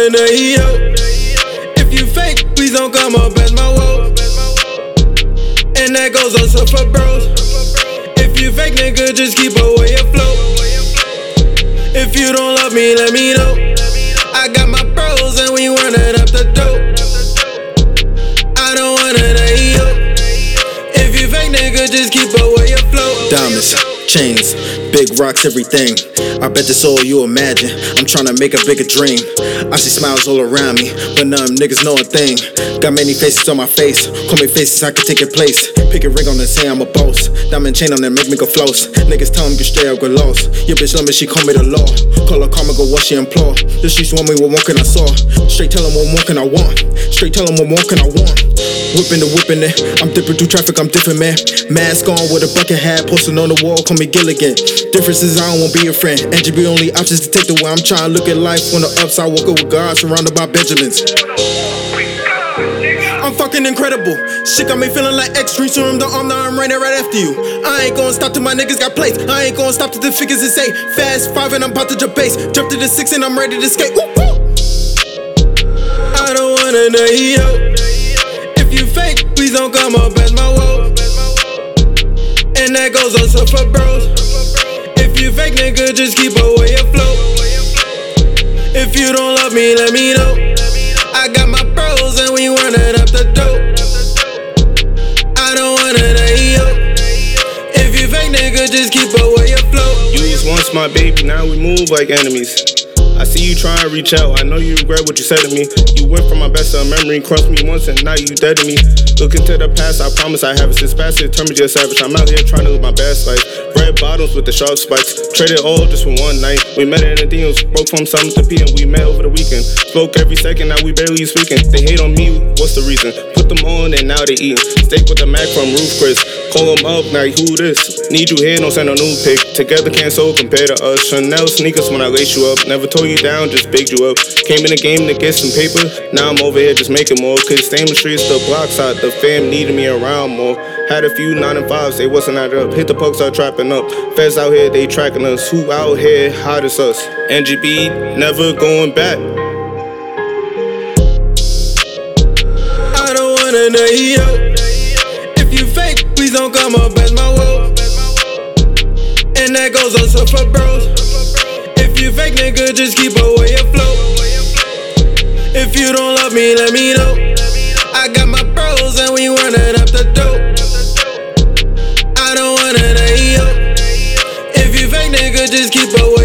wanna know yo. If you fake, please don't come up as my woe. And that goes also for bros. If you fake, nigga, just keep away afloat. If you don't love me, let me know. I got my bros and we running up the dope. I don't wanna know yo. If you fake, nigga, just keep away afloat. Diamonds, chains, big rocks, everything. I bet that's all you imagine. I'm tryna make a bigger dream. I see smiles all around me, but none of them niggas know a thing. Got many faces on my face, call me faces, I can take your place. Pick a ring on and say I'm a boss. Diamond chain on and make me go floss. Niggas tell me get straight up, get lost. Your bitch love me, she call me the law. Call her karma, go what she implore. The streets want me, what more can I saw? Straight tell them what more can I want. Straight tell them what more can I want. Whipping it, I'm dipping through traffic, I'm different, man. Mask on with a bucket hat, posting on the wall, call me Gilligan. Difference is I don't wanna be your friend. NGB only options to take the way I'm trying to look at life on the upside, walk with God, surrounded by Benjamins. I'm fucking incredible. Shit got me feeling like extreme serum. The arm, I'm right there right after you. I ain't gonna stop till my niggas got plates. I ain't gonna stop till the figures is 8. Fast 5 and I'm about to jump base. Jump to the 6 and I'm ready to skate. Woo, woo. I don't wanna know yo. If you fake, please don't come up as my woe. And that goes also for bros. If you fake, nigga, just keep away afloat. If you don't love me, let me know. I got my bros and we running up the dope. I don't wanna know yo. If you fake, nigga, just keep away afloat. You was once my baby, now we move like enemies. I see you trying to reach out, I know you regret what you said to me. You went from my best to a memory, crossed me once and now you dead to me. Looking to the past, I promise I haven't since past it. Turn me to a savage, I'm out here trying to live my best life. Red bottoms with the sharp spikes, traded all just for one night. We met in the deals, broke from 7 to p and we met over the weekend. Spoke every second, now we barely speaking. They hate on me, what's the reason? Put them on and now they eating. Steak with the Mac from Roof Chris. Call them up, now who this? Need you here, don't send a new pic. Together can't so compare to us. Chanel sneakers when I lace you up. Never told you down, just bigged you up. Came in the game to get some paper. Now I'm over here just making more. Cause stay in the streets, the blocks out. The fam needed me around more. Had a few 9 and 5s, they wasn't added up. Hit the pucks, start trapping up. Feds out here, they tracking us. Who out here, hot as us? NGB, never going back. I don't wanna know yo. If you fake, please don't come up as my woe. And that goes also for bros. If you fake, nigga, just keep away afloat. If you don't love me, let me know. I got my bros and we running up the dope. I don't wanna know yo. If you fake, nigga, just keep away.